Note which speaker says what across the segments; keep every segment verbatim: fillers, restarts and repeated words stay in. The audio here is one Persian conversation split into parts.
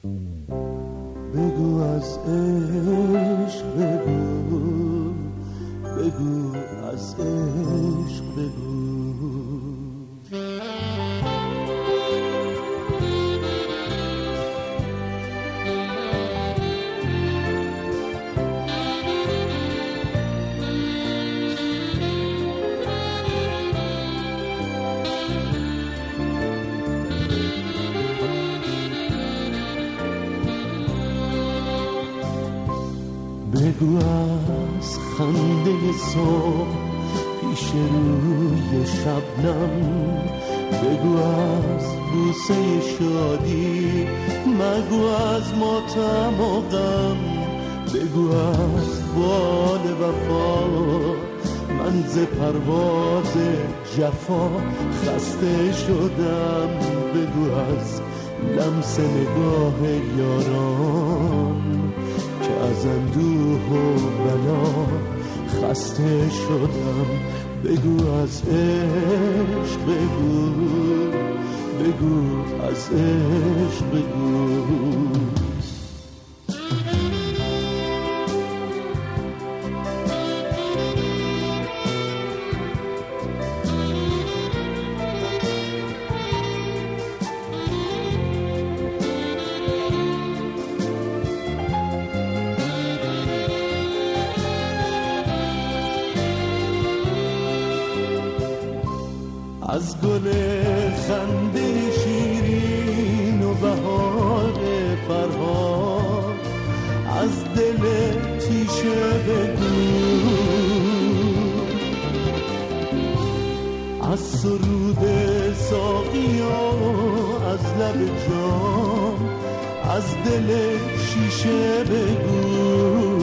Speaker 1: بگو از عشق بگو، بگو از عشق بگو. بگو از خنده صبح پیش روی شبنم، بگو از بوسه شادی، مگو از ماتم و غم، بگو از بال وفا من ز پرواز جفا خسته شدم، بگو از لمس نگاه یاران که از اندوه و بلا خسته شدم، بگو از عشق بگو، بگو از عشق بگو. از گل خنده شیرین و بهار فرهاد، از دل تیشه بگو، از سرود ساقیا از لب جام، از دل شیشه بگو.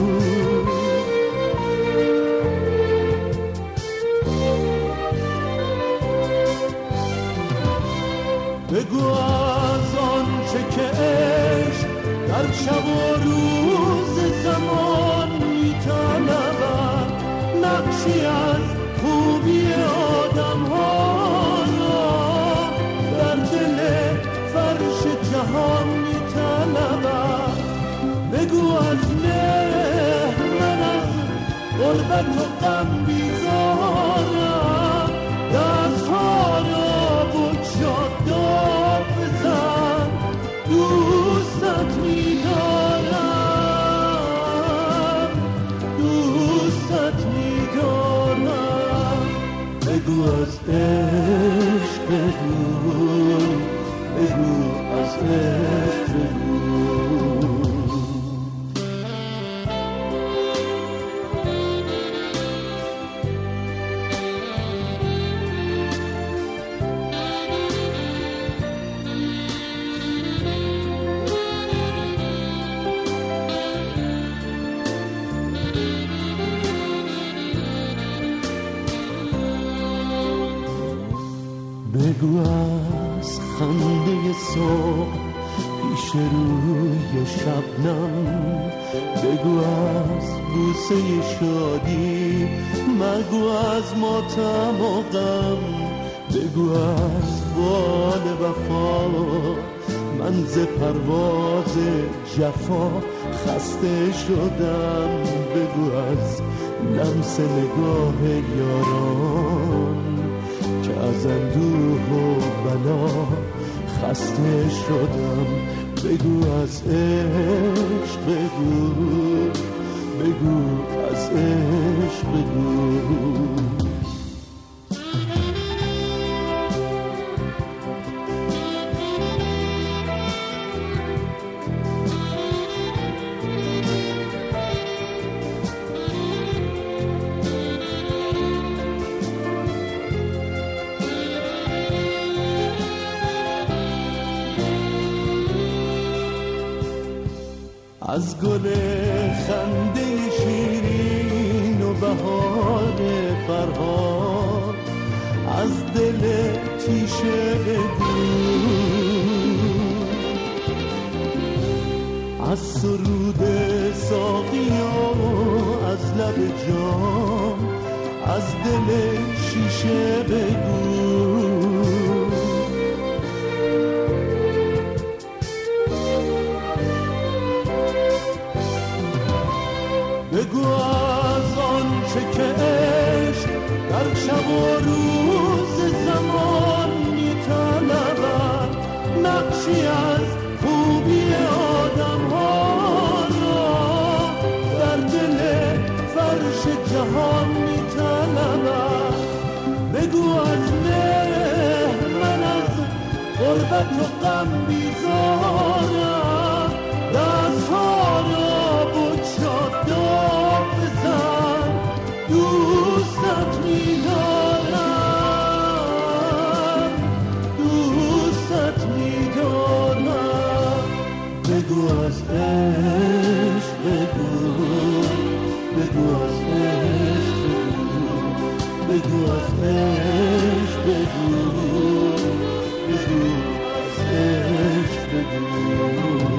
Speaker 1: بگو از آن چه که عشق در شب و روز زمان می‌طلبد، نقشی از خوبی آدم ها را در دل فرش جهان می‌طلبد. بگو از مهر من از غربت و غم بیزارم، دست‌ها را بگشاد داد بزن، دوستت می‌دارم، دوستت می‌دارم. بگو از عشق بگو، بگو از عشق بگو. بگو از خنده صبح پیش روی شبنم، بگو از بوسه شادی، مگو از ماتم و غم، بگو از بال وفا من ز پرواز جفا خسته شدم، بگو از لمس نگاه یاران که از اندوه و بلا خسته شدم، بگو از عشق بگو، بگو از عشق بگو. از گل خنده شیرین و بهار فرهاد، از دل تیشه بگو، از سرود ساقیا از لب جام، از دل شیشه بگو. شب و روز زمان میطلبم نقشی از خوبی آدم ها را در دل فرش جهان میطلبم. بگو از مهر من از غربت و غم بیزارم، دستها را بگشا داد بزن، دوستت می‌دارم، دوستت می‌دارم. بگو از عشق بگو، بگو از عشق بگو، بگو از عشق بگو، بگو از عشق بگو.